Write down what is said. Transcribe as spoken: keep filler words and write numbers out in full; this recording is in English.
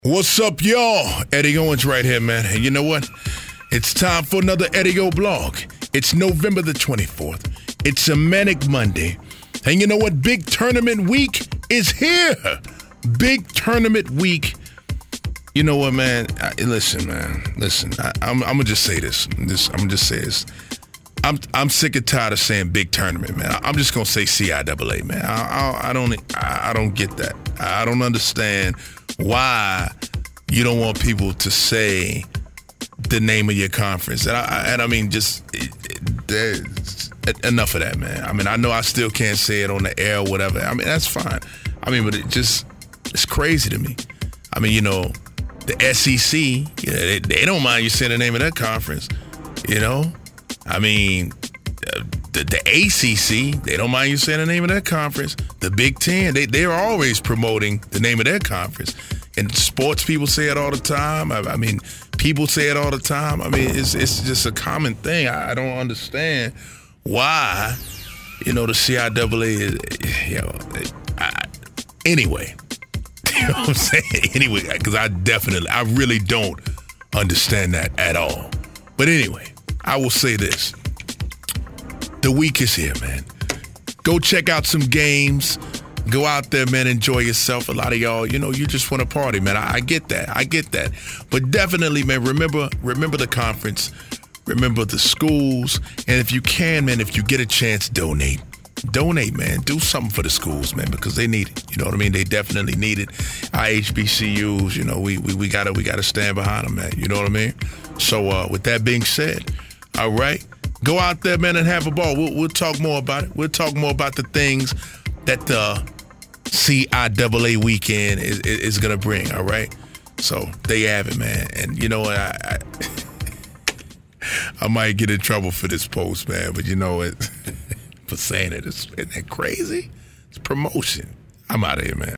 What's up, y'all? Eddie Owens right here, man. And you know what? It's time for another Eddie O blog. It's November the twenty-fourth. It's a manic Monday. And you know what? Big tournament week is here. Big tournament week. You know what, man? I, listen, man. Listen, I, I'm, I'm going to just say this. this I'm going to just say this. I'm I'm sick and tired of saying big tournament, man. I'm just going to say C I A A, man. I, I, I don't I, I don't get that. I don't understand why you don't want people to say the name of your conference. And I, and I mean, just it, it, there's enough of that, man. I mean, I know I still can't say it on the air or whatever. I mean, that's fine. I mean, but it just, it's crazy to me. I mean, you know, the S E C, yeah, they, they don't mind you saying the name of that conference, you know? I mean, uh, the, the A C C, they don't mind you saying the name of that conference. The Big Ten, they, they're always promoting the name of their conference. And sports people say it all the time. I, I mean, people say it all the time. I mean, it's it's just a common thing. I, I don't understand why, you know, the C I A A is, you know, I, anyway. You know what I'm saying? Anyway, because I definitely, I really don't understand that at all. But anyway, I will say this. The week is here, man. Go check out some games. Go out there, man. Enjoy yourself. A lot of y'all, you know, you just want to party, man. I, I get that. I get that. But definitely, man, remember, remember the conference. Remember the schools. And if you can, man, if you get a chance, donate. Donate, man. Do something for the schools, man, because they need it. You know what I mean? They definitely need it. Our H B C Us, you know, we we, we gotta we gotta stand behind them, man. You know what I mean? So uh, with that being said, all right, go out there, man, and have a ball. We'll, we'll talk more about it. We'll talk more about the things that the C I A A weekend is, is, is going to bring, all right? So there you have it, man. And you know what? I, I, I might get in trouble for this post, man, but you know what? For saying it, it's, isn't that crazy? It's promotion. I'm out of here, man.